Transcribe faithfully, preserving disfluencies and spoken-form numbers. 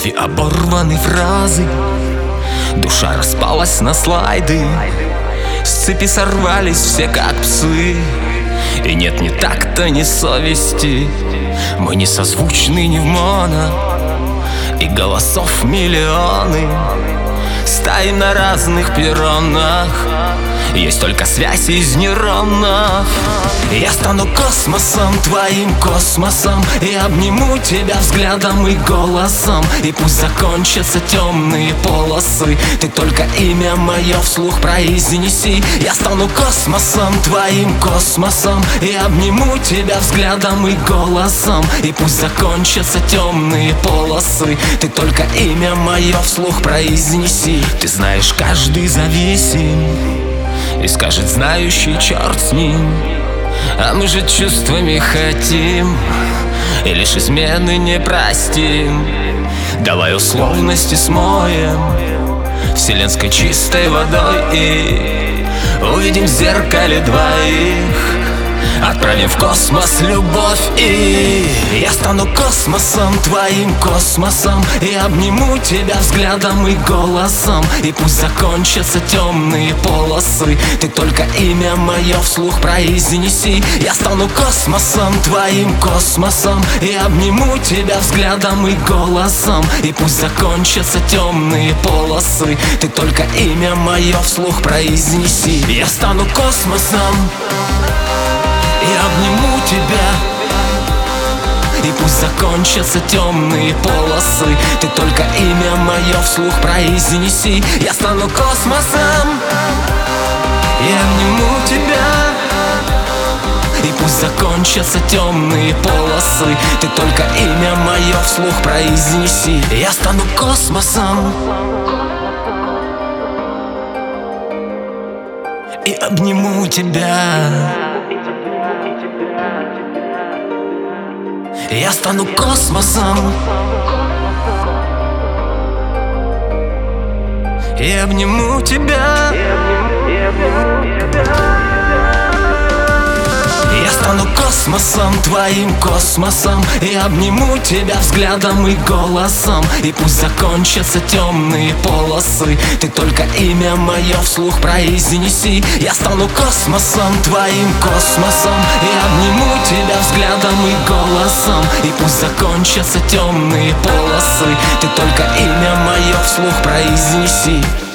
и оборваны фразы. Душа распалась на слайды, с цепи сорвались все как псы. И нет ни такта, ни совести, мы не созвучны ни в моно. И голосов миллионы, стаи на разных перронах. Есть только связь из нейронов. Я стану космосом, твоим космосом, и обниму тебя взглядом и голосом. И пусть закончатся темные полосы, ты только имя мое вслух произнеси. Я стану космосом, твоим космосом, и обниму тебя взглядом и голосом. И пусть закончатся темные полосы, ты только имя мое вслух произнеси. Ты знаешь, каждый зависим, и скажет знающий, черт с ним. А мы же чувствами хотим, и лишь измены не простим. Давай условности смоем вселенской чистой водой, и увидим в зеркале двоих, отправим в космос любовь. И я стану космосом, твоим космосом, и обниму тебя взглядом и голосом. И пусть закончатся темные полосы, ты только имя мое вслух произнеси. Я стану космосом, твоим космосом, и обниму тебя взглядом и голосом. И пусть закончатся темные полосы, ты только имя мое вслух произнеси. Я стану космосом и обниму тебя, и пусть закончатся темные полосы, ты только имя мое вслух произнеси. Я стану космосом и обниму тебя, и пусть закончатся темные полосы, ты только имя мое вслух произнеси. Я стану космосом и обниму тебя. Я стану космосом и обниму тебя. Я стану космосом, твоим космосом, и обниму тебя взглядом и голосом. И пусть закончатся темные полосы, ты только имя мое вслух произнеси. Я стану космосом, твоим космосом, и обниму тебя взглядом и голосом. И пусть закончатся темные полосы, ты только имя мое вслух произнеси.